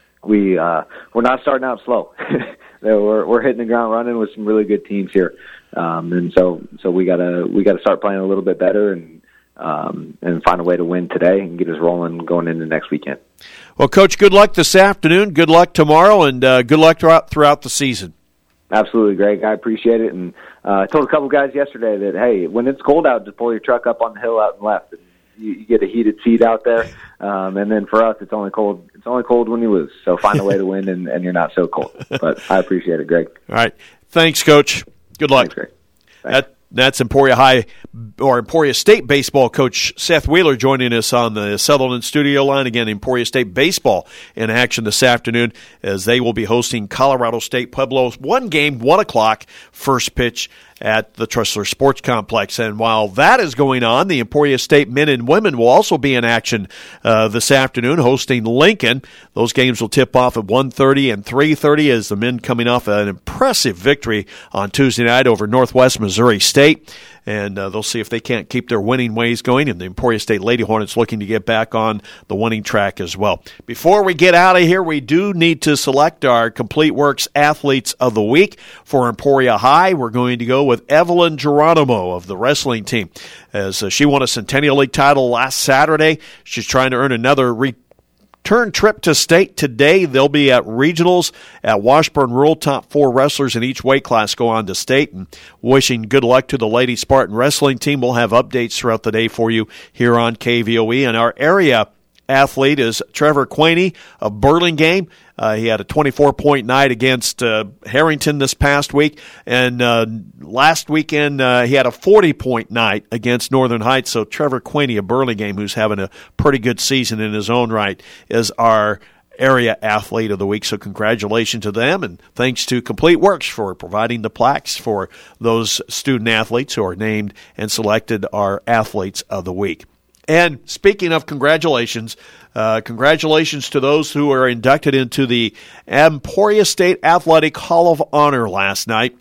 we uh, we're not starting out slow. we're we're hitting the ground running with some really good teams here, um, and so so we gotta we gotta start playing a little bit better and um, and find a way to win today and get us rolling going into next weekend. Well, Coach, good luck this afternoon. Good luck tomorrow, and uh, good luck throughout throughout the season. Absolutely, Greg. I appreciate it, and uh, I told a couple guys yesterday that hey, when it's cold out, just pull your truck up on the hill out and left. And you, you get a heated seat out there, um, and then for us, it's only cold. It's only cold when you lose. So find a way to win, and, and you're not so cold. But I appreciate it, Greg. All right, thanks, Coach. Good luck. Thanks, Greg. Thanks. That, that's Emporia High or Emporia State baseball coach Seth Wheeler joining us on the Sutherland studio line. Again, Emporia State baseball in action this afternoon as they will be hosting Colorado State Pueblos. One game, one o'clock, first pitch at the Tressler Sports Complex. And while that is going on, the Emporia State men and women will also be in action uh, this afternoon, hosting Lincoln. Those games will tip off at one thirty and three thirty as the men coming off an impressive victory on Tuesday night over Northwest Missouri State. And uh, they'll see if they can't keep their winning ways going. And the Emporia State Lady Hornets looking to get back on the winning track as well. Before we get out of here, we do need to select our Complete Works Athletes of the Week. For Emporia High, we're going to go with Evelyn Geronimo of the wrestling team. As uh, she won a Centennial League title last Saturday, she's trying to earn another re- Turn trip to state today. They'll be at regionals at Washburn Rural. Top four wrestlers in each weight class go on to state. And wishing good luck to the Lady Spartan wrestling team. We'll have updates throughout the day for you here on K V O E. And our area athlete is Trevor Quaney of Burlingame. Uh, he had a twenty-four point night against uh, Harrington this past week. And uh, last weekend, uh, he had a forty point night against Northern Heights. So Trevor Quaney of Burlingame, who's having a pretty good season in his own right, is our area athlete of the week. So congratulations to them, and thanks to Complete Works for providing the plaques for those student athletes who are named and selected our athletes of the week. And speaking of congratulations, uh, congratulations to those who are inducted into the Emporia State Athletic Hall of Honor last night.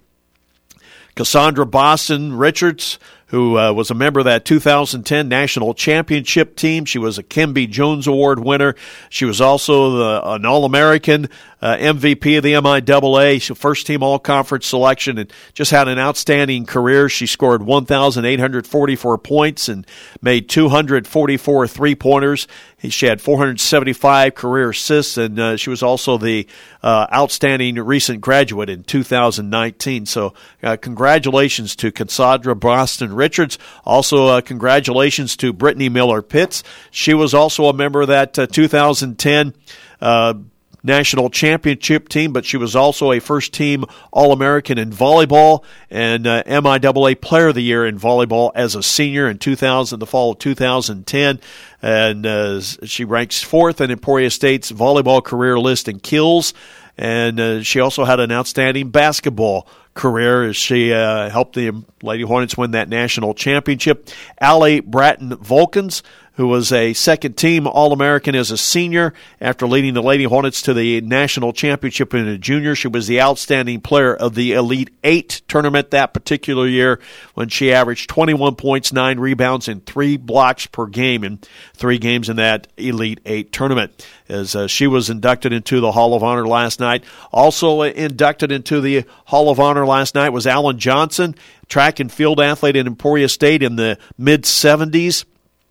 Cassandra Boston Richards, who uh, was a member of that two thousand ten National Championship team. She was a Kimby Jones Award winner. She was also the, an All-American uh, M V P of the M I A A. She first-team All-Conference selection and just had an outstanding career. She scored one thousand eight hundred forty-four points and made two hundred forty-four three-pointers. She had four hundred seventy-five career assists, and uh, she was also the uh, outstanding recent graduate in two thousand nineteen. So uh, congratulations to Cassandra Boston Richards. Also, uh, congratulations to Brittany Miller Pitts. She was also a member of that uh, two thousand ten uh, National Championship team, but she was also a first-team All-American in volleyball and uh, M I A A Player of the Year in volleyball as a senior in two thousand, the fall of two thousand ten. And uh, she ranks fourth in Emporia State's volleyball career list in kills. And uh, she also had an outstanding basketball career as she uh, helped the Lady Hornets win that national championship. Allie Bratton Volkins, who was a second-team All-American as a senior after leading the Lady Hornets to the national championship in a junior. She was the outstanding player of the Elite Eight tournament that particular year when she averaged twenty-one points, nine rebounds, and three blocks per game in three games in that Elite Eight tournament. As uh, she was inducted into the Hall of Honor last night. Also uh, inducted into the Hall of Honor last night was Alan Johnson, track and field athlete at Emporia State in the mid-seventies.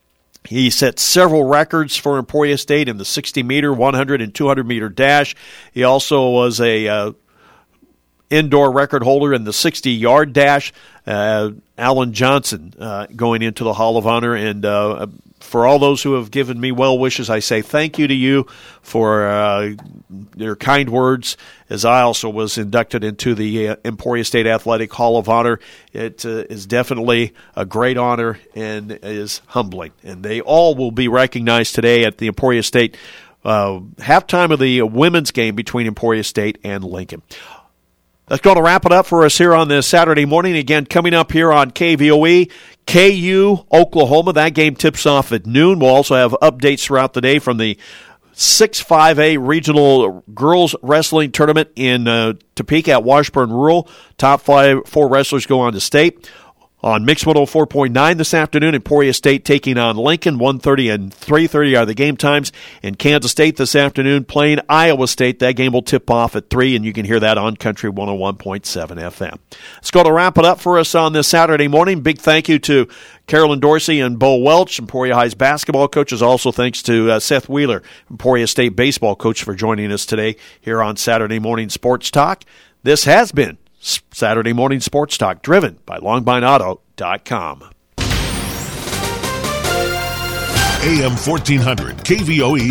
He set several records for Emporia State in the sixty-meter, one hundred, and two hundred meter dash. He also was a uh, indoor record holder in the sixty-yard dash. Uh, Alan Johnson uh, going into the Hall of Honor. And uh, for all those who have given me well wishes, I say thank you to you for uh, your kind words, as I also was inducted into the uh, Emporia State Athletic Hall of Honor. It uh, is definitely a great honor and is humbling. And they all will be recognized today at the Emporia State uh, halftime of the women's game between Emporia State and Lincoln. That's going to wrap it up for us here on this Saturday morning. Again, coming up here on K V O E, K U, Oklahoma. That game tips off at noon. We'll also have updates throughout the day from the six five A regional girls wrestling tournament in uh, Topeka at Washburn Rural. Top five four wrestlers go on to state. On Mix one oh four point nine this afternoon, Emporia State taking on Lincoln. one thirty and three thirty are the game times. And Kansas State this afternoon playing Iowa State. That game will tip off at three, and you can hear that on Country one oh one point seven F M. Let's go to wrap it up for us on this Saturday morning. Big thank you to Carolyn Dorsey and Bo Welch, Emporia High's basketball coaches. Also thanks to uh, Seth Wheeler, Emporia State baseball coach, for joining us today here on Saturday Morning Sports Talk. This has been Saturday Morning Sports Talk, driven by Longbine Auto dot com. A M fourteen hundred K V O E